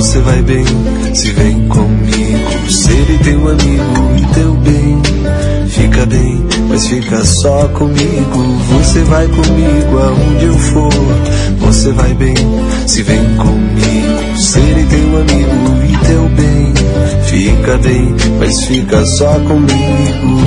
você vai bem se vem comigo. Serei teu amigo e teu bem. Fica bem, mas fica só comigo. Você vai comigo aonde eu for. Você vai bem se vem comigo. Serei teu amigo e teu bem. Fica bem, mas fica só comigo.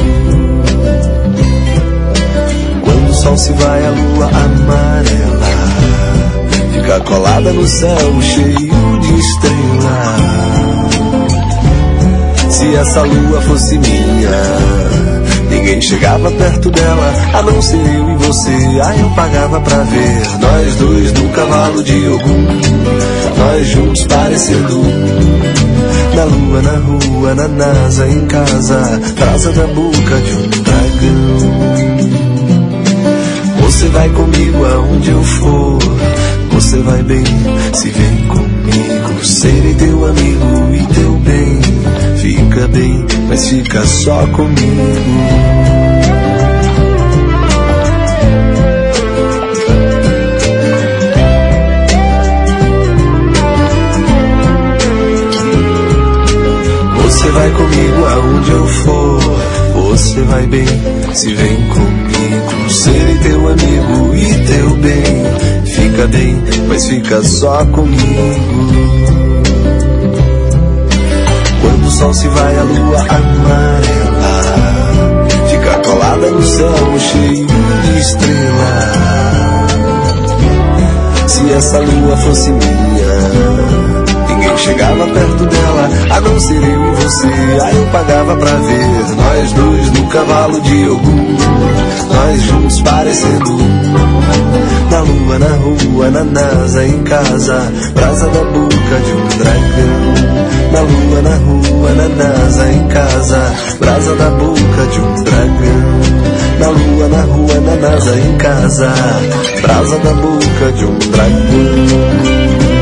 Quando o sol se vai, a lua amarela fica colada no céu cheio de estrelas. Se essa lua fosse minha, ninguém chegava perto dela, a não ser eu e você. Aí eu pagava pra ver nós dois no cavalo de Ogum, nós juntos parecendo na lua, na rua, na NASA, em casa, brasa da boca de um dragão. Você vai comigo aonde eu for. Você vai bem se vem comigo. Serei teu amigo e teu bem. Fica bem, mas fica só comigo. Você vai comigo aonde eu for. Você vai bem se vem comigo. Serei teu amigo e teu bem. Fica bem, mas fica só comigo. Quando o sol se vai, a lua amarela fica colada no céu cheio de estrelas. Se essa lua fosse minha, ninguém chegava perto dela, a não ser eu e você. Aí eu pagava pra ver nós dois no cavalo de Ogum, nós juntos parecendo na lua, na rua, na NASA, em casa, brasa da boca de um dragão. Na lua, na rua, na NASA, em casa, brasa da boca de um dragão. Na lua, na rua, na NASA, em casa, brasa da boca de um dragão.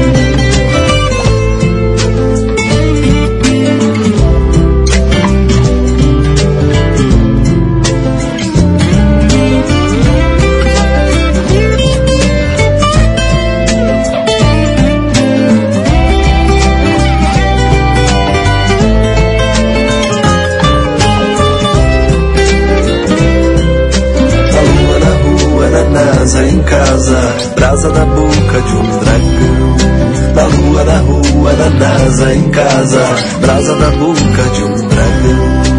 Em casa, brasa da boca de um dragão. Na lua, na rua, na NASA, em casa, brasa da boca de um dragão.